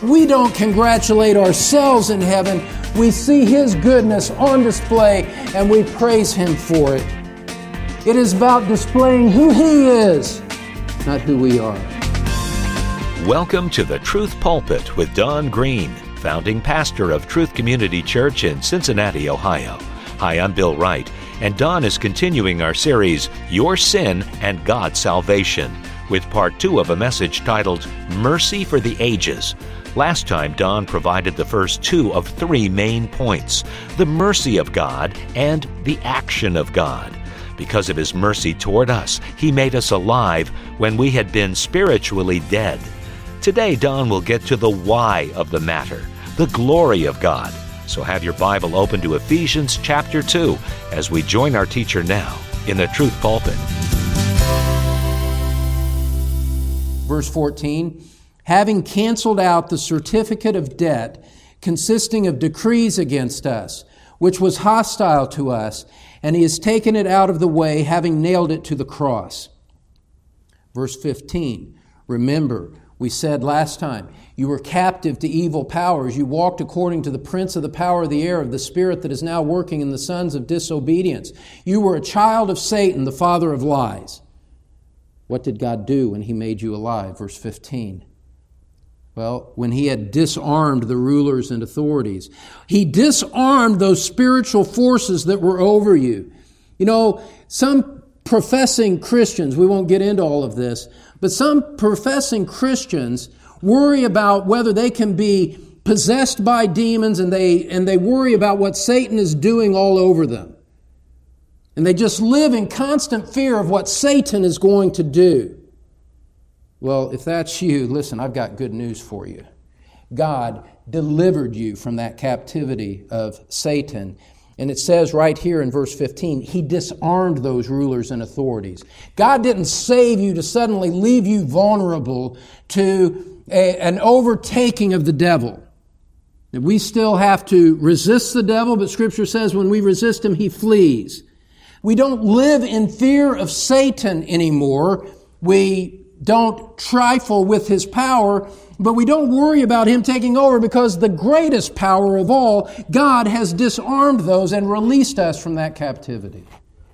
We don't congratulate ourselves in heaven. We see His goodness on display and we praise Him for it. It is about displaying who He is, not who we are. Welcome to the Truth Pulpit with Don Green, founding pastor of Truth Community Church in Cincinnati, Ohio. Hi, I'm Bill Wright, and Don is continuing our series, Your Sin and God's Salvation, with part 2 of a message titled, Mercy for the Ages. Last time, Don provided the first 2 of 3 main points, the mercy of God and the action of God. Because of His mercy toward us, He made us alive when we had been spiritually dead. Today, Don will get to the why of the matter, the glory of God. So have your Bible open to Ephesians chapter 2 as we join our teacher now in the Truth Pulpit. Verse 14, having canceled out the certificate of debt consisting of decrees against us, which was hostile to us, and He has taken it out of the way, having nailed it to the cross. Verse 15, remember, we said last time, you were captive to evil powers. You walked according to the prince of the power of the air, of the spirit that is now working in the sons of disobedience. You were a child of Satan, the father of lies. What did God do when He made you alive? Verse 15. Well, when He had disarmed the rulers and authorities, He disarmed those spiritual forces that were over you. You know, some professing Christians, we won't get into all of this, but some professing Christians worry about whether they can be possessed by demons, and they worry about what Satan is doing all over them. And they just live in constant fear of what Satan is going to do. Well, if that's you, listen, I've got good news for you. God delivered you from that captivity of Satan. And it says right here in verse 15, He disarmed those rulers and authorities. God didn't save you to suddenly leave you vulnerable to an overtaking of the devil. We still have to resist the devil, but Scripture says when we resist him, he flees. We don't live in fear of Satan anymore. We don't trifle with his power, but we don't worry about him taking over because the greatest power of all, God has disarmed those and released us from that captivity.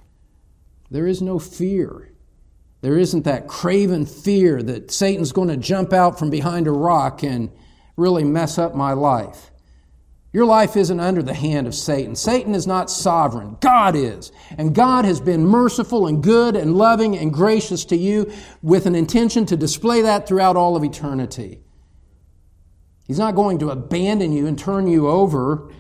There is no fear. There isn't that craven fear that Satan's going to jump out from behind a rock and really mess up my life. Your life isn't under the hand of Satan. Satan is not sovereign. God is. And God has been merciful and good and loving and gracious to you with an intention to display that throughout all of eternity. He's not going to abandon you and turn you over.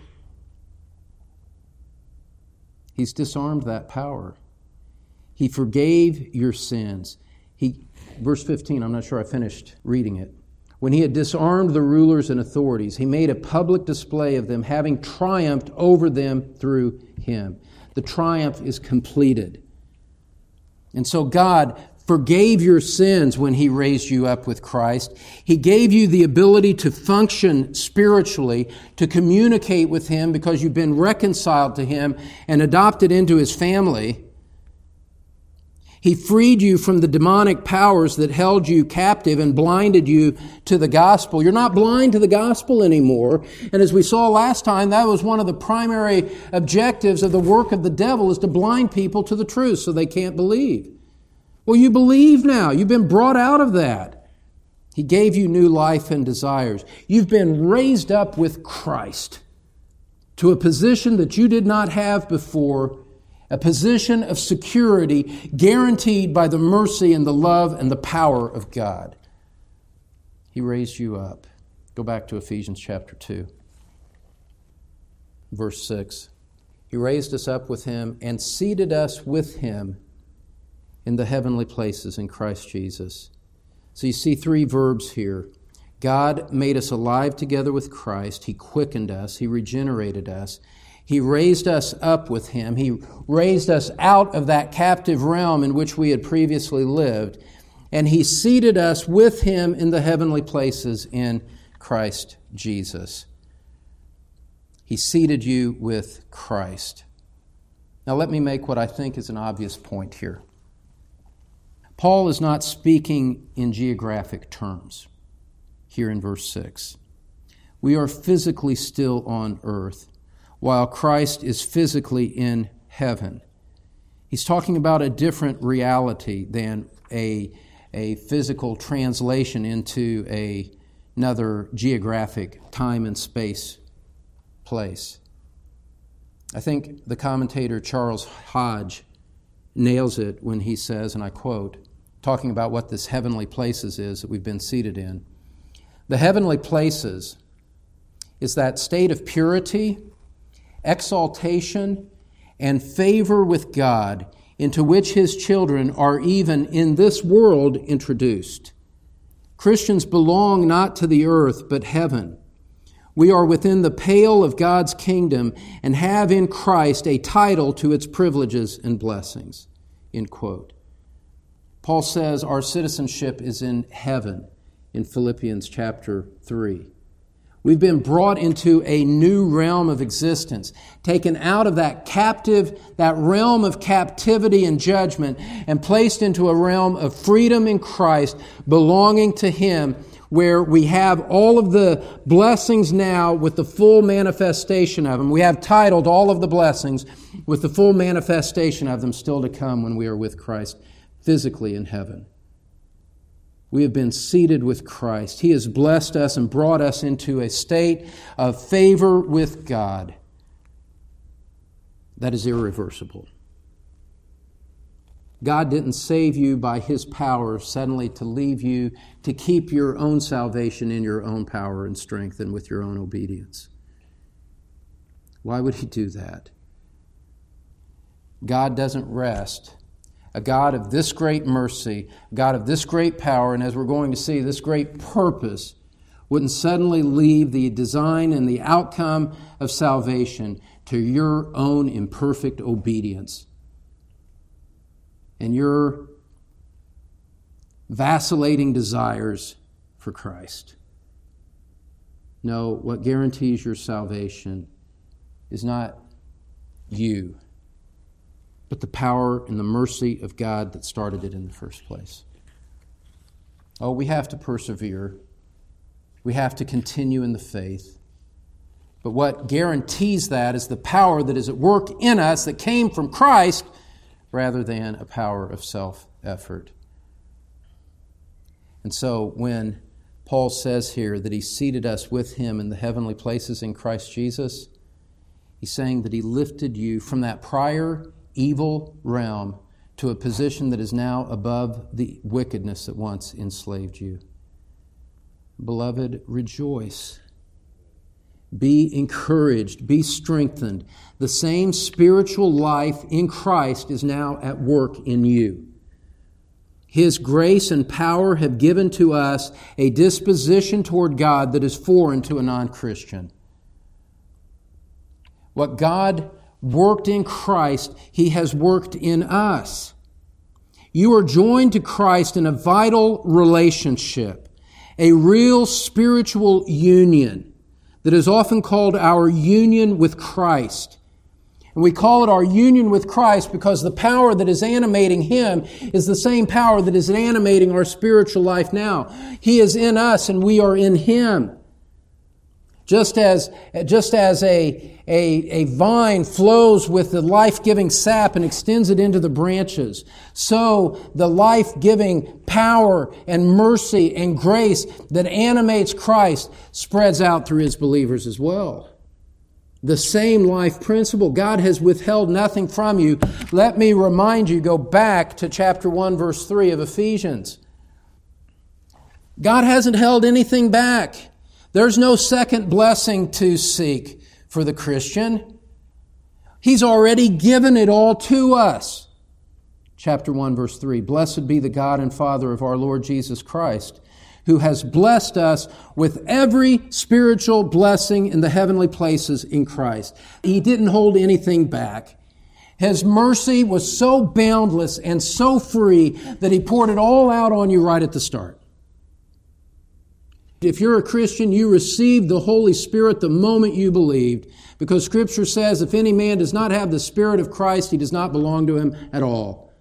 He's disarmed that power. He forgave your sins. Verse 15, I'm not sure I finished reading it. When He had disarmed the rulers and authorities, He made a public display of them, having triumphed over them through Him. The triumph is completed. And so God forgave your sins when He raised you up with Christ. He gave you the ability to function spiritually, to communicate with Him because you've been reconciled to Him and adopted into His family. He freed you from the demonic powers that held you captive and blinded you to the gospel. You're not blind to the gospel anymore. And as we saw last time, that was one of the primary objectives of the work of the devil, is to blind people to the truth so they can't believe. Well, you believe now. You've been brought out of that. He gave you new life and desires. You've been raised up with Christ to a position that you did not have before, a position of security guaranteed by the mercy and the love and the power of God. He raised you up. Go back to Ephesians chapter 2, verse 6. He raised us up with Him and seated us with Him in the heavenly places in Christ Jesus. So you see 3 verbs here. God made us alive together with Christ. He quickened us. He regenerated us. He raised us up with Him. He raised us out of that captive realm in which we had previously lived. And He seated us with Him in the heavenly places in Christ Jesus. He seated you with Christ. Now let me make what I think is an obvious point here. Paul is not speaking in geographic terms here in verse 6. We are physically still on earth, while Christ is physically in heaven. He's talking about a different reality than a physical translation into another geographic time and space place. I think the commentator Charles Hodge nails it when he says, and I quote, talking about what this heavenly places is that we've been seated in. The heavenly places is that state of purity, exaltation, and favor with God into which His children are even in this world introduced. Christians belong not to the earth, but heaven. We are within the pale of God's kingdom and have in Christ a title to its privileges and blessings. End quote. Paul says our citizenship is in heaven in Philippians chapter 3. We've been brought into a new realm of existence, taken out of that realm of captivity and judgment, and placed into a realm of freedom in Christ, belonging to Him, where we have all of the blessings now with the full manifestation of them. We have titled all of the blessings with the full manifestation of them still to come when we are with Christ physically in heaven. We have been seated with Christ. He has blessed us and brought us into a state of favor with God that is irreversible. God didn't save you by His power suddenly to leave you to keep your own salvation in your own power and strength and with your own obedience. Why would He do that? God doesn't rest. A God of this great mercy, a God of this great power, and as we're going to see, this great purpose, wouldn't suddenly leave the design and the outcome of salvation to your own imperfect obedience and your vacillating desires for Christ. No, what guarantees your salvation is not you, but the power and the mercy of God that started it in the first place. Oh, we have to persevere. We have to continue in the faith. But what guarantees that is the power that is at work in us that came from Christ rather than a power of self-effort. And so when Paul says here that He seated us with Him in the heavenly places in Christ Jesus, he's saying that He lifted you from that prior evil realm to a position that is now above the wickedness that once enslaved you. Beloved, rejoice. Be encouraged. Be strengthened. The same spiritual life in Christ is now at work in you. His grace and power have given to us a disposition toward God that is foreign to a non-Christian. What God worked in Christ, He has worked in us. You are joined to Christ in a vital relationship, a real spiritual union that is often called our union with Christ. And we call it our union with Christ because the power that is animating Him is the same power that is animating our spiritual life now. He is in us and we are in Him. Just as a vine flows with the life-giving sap and extends it into the branches, so the life-giving power and mercy and grace that animates Christ spreads out through His believers as well. The same life principle. God has withheld nothing from you. Let me remind you, go back to chapter 1, verse 3 of Ephesians. God hasn't held anything back. There's no second blessing to seek for the Christian. He's already given it all to us. Chapter 1, verse 3, Blessed be the God and Father of our Lord Jesus Christ, who has blessed us with every spiritual blessing in the heavenly places in Christ. He didn't hold anything back. His mercy was so boundless and so free that He poured it all out on you right at the start. If you're a Christian, you received the Holy Spirit the moment you believed, because Scripture says if any man does not have the Spirit of Christ, he does not belong to Him at all.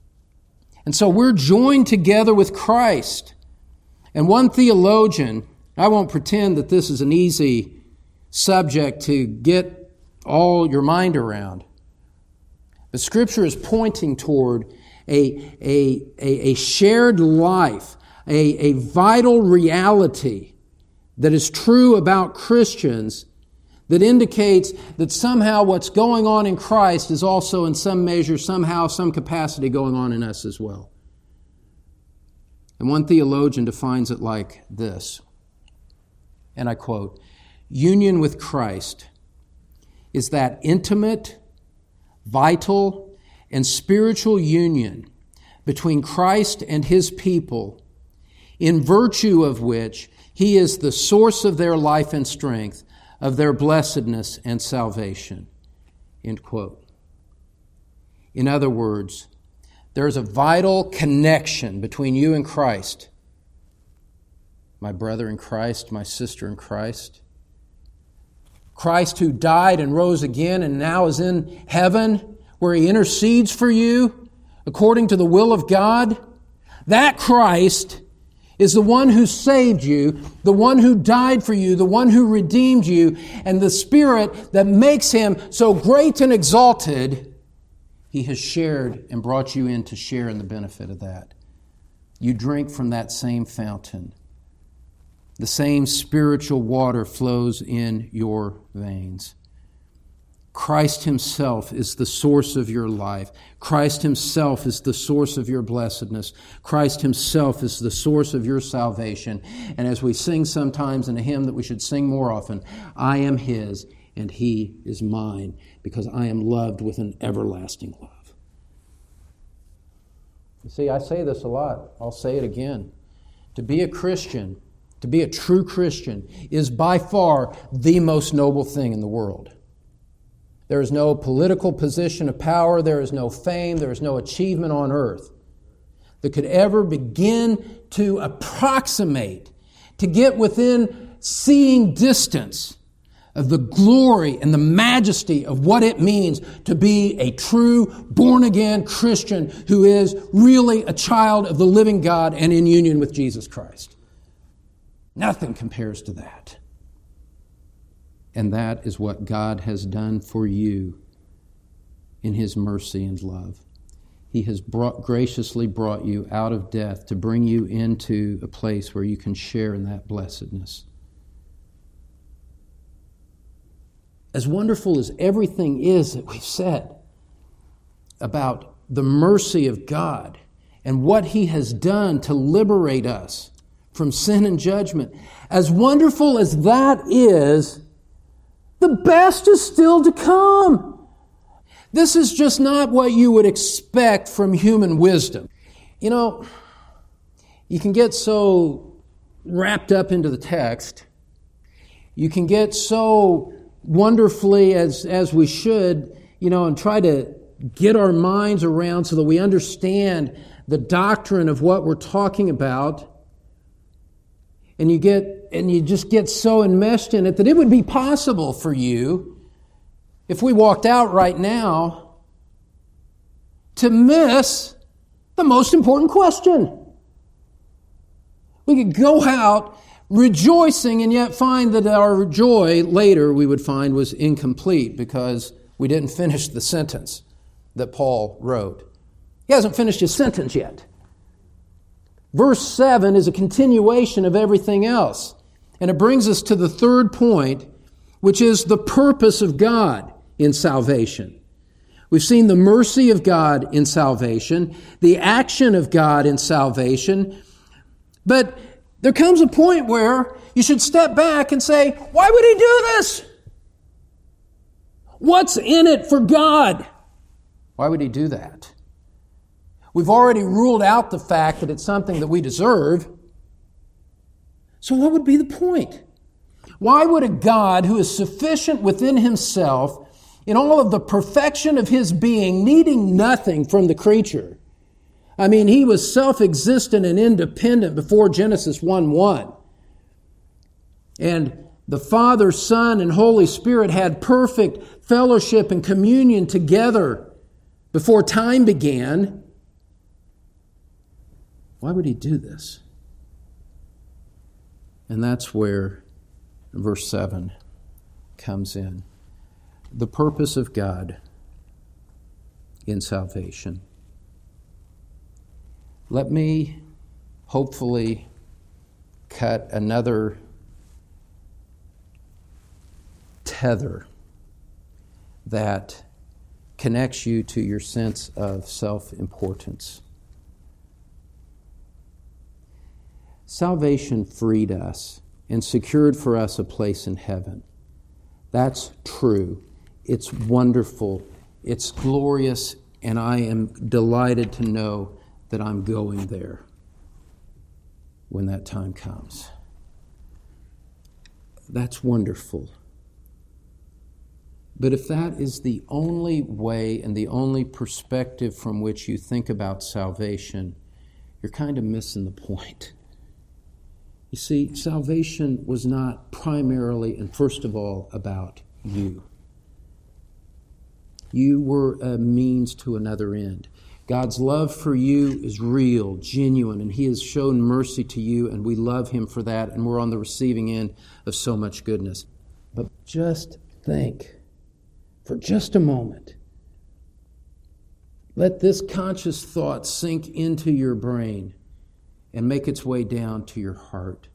And so we're joined together with Christ. And one theologian I won't pretend that this is an easy subject to get all your mind around. But Scripture is pointing toward a shared life, a vital reality that is true about Christians that indicates that somehow what's going on in Christ is also in some measure, somehow, some capacity going on in us as well. And one theologian defines it like this, and I quote, "Union with Christ is that intimate, vital, and spiritual union between Christ and His people, in virtue of which He is the source of their life and strength, of their blessedness and salvation." End quote. In other words, there's a vital connection between you and Christ. My brother in Christ, my sister in Christ. Christ who died and rose again and now is in heaven, where He intercedes for you according to the will of God. That Christ is the one who saved you, the one who died for you, the one who redeemed you, and the Spirit that makes Him so great and exalted, He has shared and brought you in to share in the benefit of that. You drink from that same fountain. The same spiritual water flows in your veins. Christ Himself is the source of your life. Christ Himself is the source of your blessedness. Christ Himself is the source of your salvation. And as we sing sometimes in a hymn that we should sing more often, I am His and He is mine, because I am loved with an everlasting love. You see, I say this a lot. I'll say it again. To be a Christian, to be a true Christian, is by far the most noble thing in the world. There is no political position of power, there is no fame, there is no achievement on earth that could ever begin to approximate, to get within seeing distance of the glory and the majesty of what it means to be a true, born-again Christian who is really a child of the living God and in union with Jesus Christ. Nothing compares to that. And that is what God has done for you in His mercy and love. He has graciously brought you out of death to bring you into a place where you can share in that blessedness. As wonderful as everything is that we've said about the mercy of God and what He has done to liberate us from sin and judgment, as wonderful as that is, the best is still to come. This is just not what you would expect from human wisdom. You know, you can get so wrapped up into the text. You can get so wonderfully, as we should, and try to get our minds around so that we understand the doctrine of what we're talking about. And you just get so enmeshed in it that it would be possible for you, if we walked out right now, to miss the most important question. We could go out rejoicing and yet find that our joy later, we would find, was incomplete because we didn't finish the sentence that Paul wrote. He hasn't finished his sentence yet. Verse 7 is a continuation of everything else. And it brings us to the third point, which is the purpose of God in salvation. We've seen the mercy of God in salvation, the action of God in salvation. But there comes a point where you should step back and say, why would He do this? What's in it for God? Why would He do that? We've already ruled out the fact that it's something that we deserve. So what would be the point? Why would a God who is sufficient within Himself, in all of the perfection of His being, needing nothing from the creature? I mean, He was self-existent and independent before Genesis 1:1. And the Father, Son, and Holy Spirit had perfect fellowship and communion together before time began. Why would He do this? And that's where verse 7 comes in. The purpose of God in salvation. Let me hopefully cut another tether that connects you to your sense of self-importance. Salvation freed us and secured for us a place in heaven. That's true. It's wonderful. It's glorious, and I am delighted to know that I'm going there when that time comes. That's wonderful. But if that is the only way and the only perspective from which you think about salvation, you're kind of missing the point. You see, salvation was not primarily and first of all about you. You were a means to another end. God's love for you is real, genuine, and He has shown mercy to you, and we love Him for that, and we're on the receiving end of so much goodness. But just think for just a moment. Let this conscious thought sink into your brain and make its way down to your heart.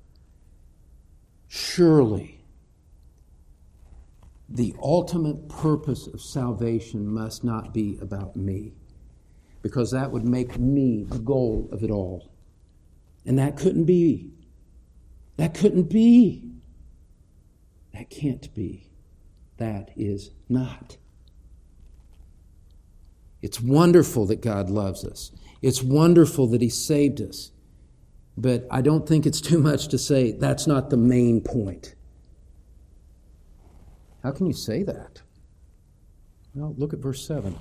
Surely, the ultimate purpose of salvation must not be about me, because that would make me the goal of it all. And that couldn't be. That couldn't be. That can't be. That is not. It's wonderful that God loves us. It's wonderful that He saved us. But I don't think it's too much to say that's not the main point. How can you say that? Well, look at verse 7.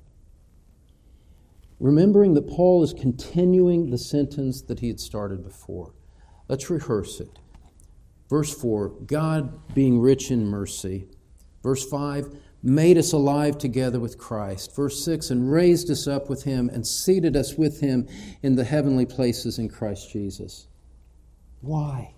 Remembering that Paul is continuing the sentence that he had started before. Let's rehearse it. Verse 4, God being rich in mercy. Verse 5, made us alive together with Christ. Verse 6, and raised us up with Him and seated us with Him in the heavenly places in Christ Jesus. Why?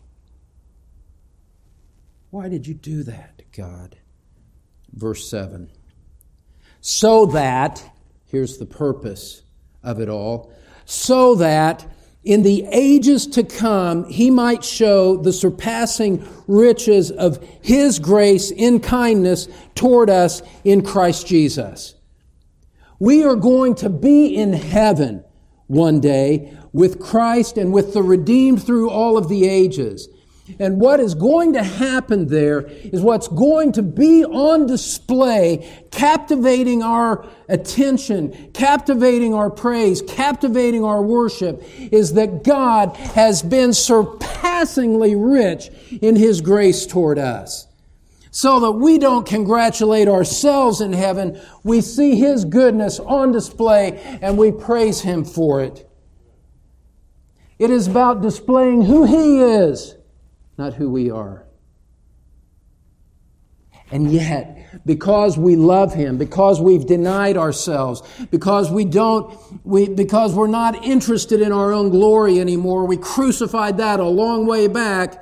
Why did you do that, God? Verse 7, so that, here's the purpose of it all, so that in the ages to come, He might show the surpassing riches of His grace in kindness toward us in Christ Jesus. We are going to be in heaven one day with Christ and with the redeemed through all of the ages. And what is going to happen there is what's going to be on display, captivating our attention, captivating our praise, captivating our worship, is that God has been surpassingly rich in His grace toward us. So that we don't congratulate ourselves in heaven, we see His goodness on display and we praise Him for it. It is about displaying who He is, not who we are. And yet, because we love Him, because we've denied ourselves, because because we're not interested in our own glory anymore, we crucified that a long way back.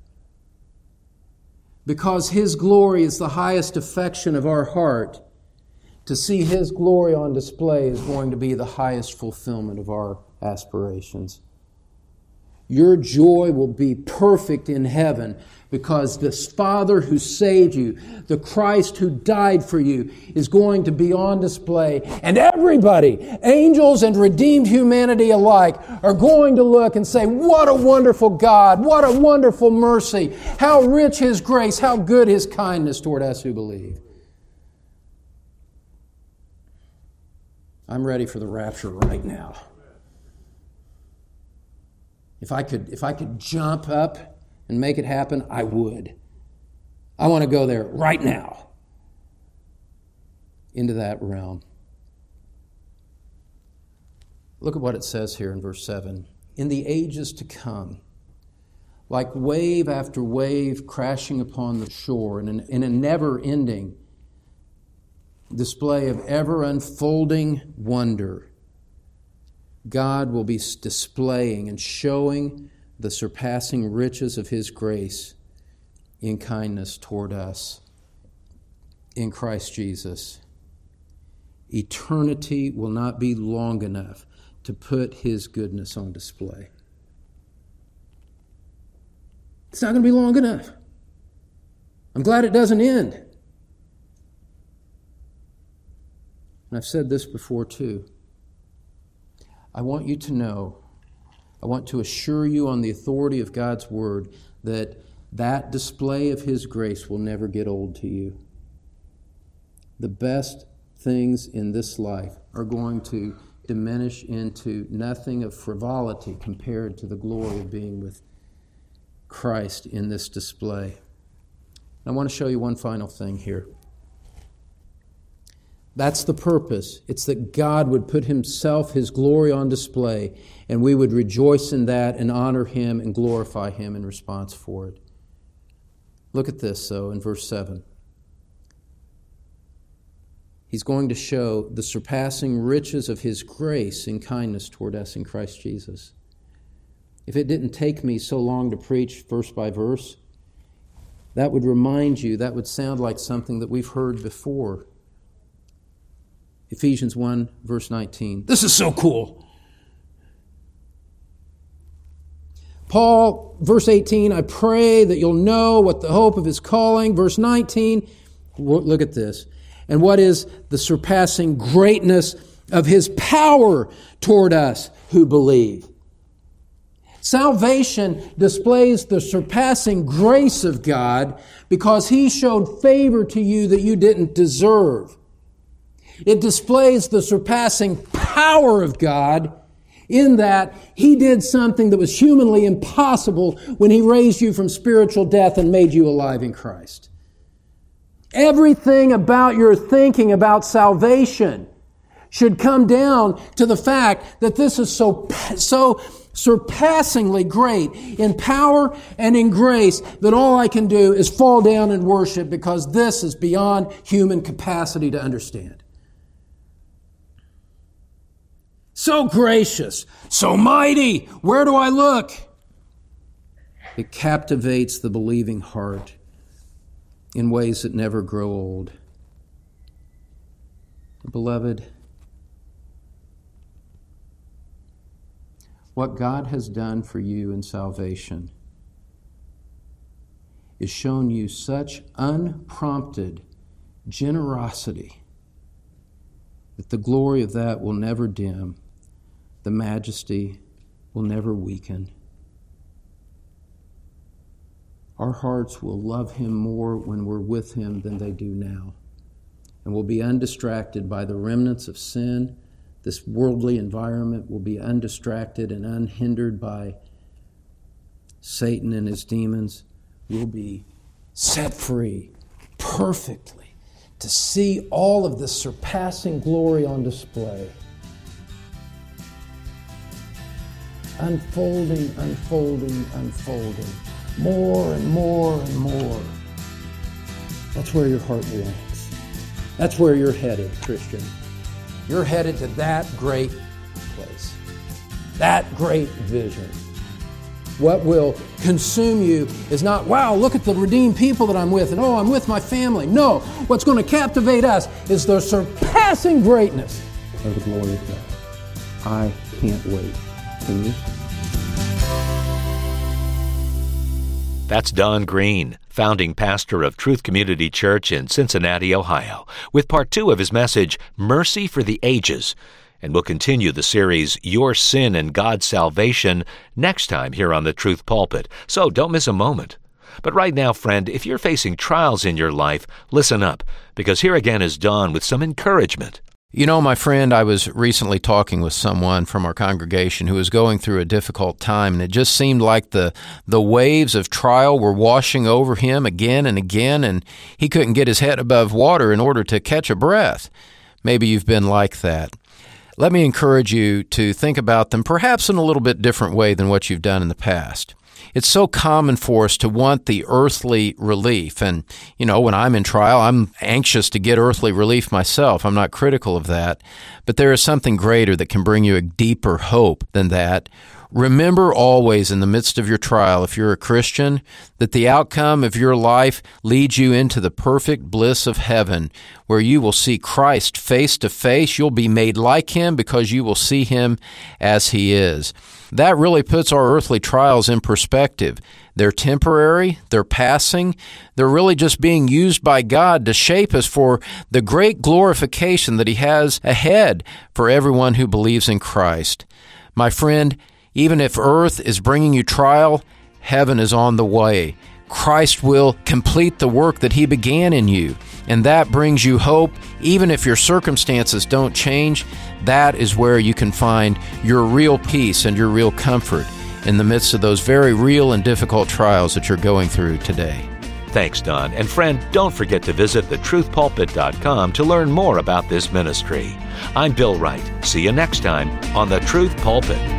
Because His glory is the highest affection of our heart, to see His glory on display is going to be the highest fulfillment of our aspirations. Your joy will be perfect in heaven because this Father who saved you, the Christ who died for you, is going to be on display. And everybody, angels and redeemed humanity alike, are going to look and say, what a wonderful God, what a wonderful mercy, how rich His grace, how good His kindness toward us who believe. I'm ready for the rapture right now. If I could jump up and make it happen, I would. I want to go there right now, into that realm. Look at what it says here in verse 7. In the ages to come, like wave after wave crashing upon the shore in a never-ending display of ever-unfolding wonder, God will be displaying and showing the surpassing riches of His grace in kindness toward us in Christ Jesus. Eternity will not be long enough to put His goodness on display. It's not going to be long enough. I'm glad it doesn't end. And I've said this before too. I want you to know, I want to assure you on the authority of God's Word that that display of His grace will never get old to you. The best things in this life are going to diminish into nothing of frivolity compared to the glory of being with Christ in this display. I want to show you one final thing here. That's the purpose. It's that God would put Himself, His glory on display, and we would rejoice in that and honor Him and glorify Him in response for it. Look at this, though, in verse 7. He's going to show the surpassing riches of His grace and kindness toward us in Christ Jesus. If it didn't take me so long to preach verse by verse, that would remind you, that would sound like something that we've heard before. Ephesians 1, verse 19. This is so cool. Paul, verse 18, I pray that you'll know what the hope of His calling. Verse 19, look at this. And what is the surpassing greatness of His power toward us who believe? Salvation displays the surpassing grace of God because He showed favor to you that you didn't deserve. It displays the surpassing power of God in that He did something that was humanly impossible when He raised you from spiritual death and made you alive in Christ. Everything about your thinking about salvation should come down to the fact that this is so surpassingly great in power and in grace that all I can do is fall down and worship because this is beyond human capacity to understand. So gracious, so mighty, where do I look? It captivates the believing heart in ways that never grow old. Beloved, what God has done for you in salvation is shown you such unprompted generosity that the glory of that will never dim, the majesty will never weaken. Our hearts will love Him more when we're with Him than they do now. And we'll be undistracted by the remnants of sin. This worldly environment will be undistracted and unhindered by Satan and his demons. We'll be set free perfectly to see all of this surpassing glory on display. Unfolding, unfolding, unfolding. More and more and more. That's where your heart belongs. That's where you're headed, Christian. You're headed to that great place. That great vision. What will consume you is not, wow, look at the redeemed people that I'm with, and oh, I'm with my family. No, what's going to captivate us is the surpassing greatness of the glory of God. I can't wait. Can you? That's Don Green, founding pastor of Truth Community Church in Cincinnati, Ohio, with part 2 of his message, Mercy for the Ages. And we'll continue the series, Your Sin and God's Salvation, next time here on the Truth Pulpit. So don't miss a moment. But right now, friend, if you're facing trials in your life, listen up, because here again is Don with some encouragement. You know, my friend, I was recently talking with someone from our congregation who was going through a difficult time, and it just seemed like the waves of trial were washing over him again and again, and he couldn't get his head above water in order to catch a breath. Maybe you've been like that. Let me encourage you to think about them perhaps in a little bit different way than what you've done in the past. It's so common for us to want the earthly relief. And, you know, when I'm in trial, I'm anxious to get earthly relief myself. I'm not critical of that. But there is something greater that can bring you a deeper hope than that. Remember always in the midst of your trial, if you're a Christian, that the outcome of your life leads you into the perfect bliss of heaven, where you will see Christ face to face. You'll be made like Him because you will see Him as He is. That really puts our earthly trials in perspective. They're temporary, they're passing, they're really just being used by God to shape us for the great glorification that He has ahead for everyone who believes in Christ. My friend, even if earth is bringing you trial, heaven is on the way. Christ will complete the work that He began in you, and that brings you hope. Even if your circumstances don't change, that is where you can find your real peace and your real comfort in the midst of those very real and difficult trials that you're going through today. Thanks, Don. And friend, don't forget to visit thetruthpulpit.com to learn more about this ministry. I'm Bill Wright. See you next time on The Truth Pulpit.